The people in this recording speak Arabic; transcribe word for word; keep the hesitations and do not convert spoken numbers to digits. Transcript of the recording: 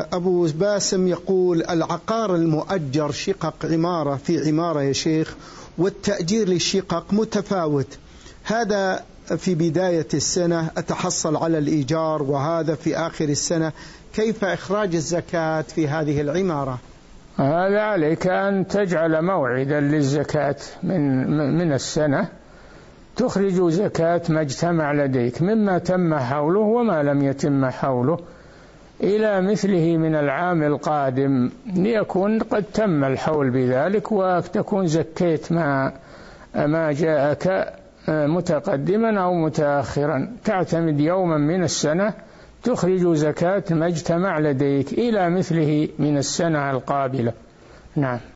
أبو باسم يقول العقار المؤجر شقق عمارة في عمارة يا شيخ، والتأجير للشقق متفاوت، هذا في بداية السنة أتحصل على الإيجار وهذا في آخر السنة، كيف إخراج الزكاة في هذه العمارة؟ هذا عليك أن تجعل موعدا للزكاة من من السنة، تخرج زكاة ما اجتمع لديك مما تم حوله وما لم يتم حوله إلى مثله من العام القادم، ليكون قد تم الحول بذلك وتكون زكيت ما ما جاءك متقدما أو متأخرا. تعتمد يوما من السنة تخرج زكاة ما اجتمع لديك إلى مثله من السنة القابلة. نعم.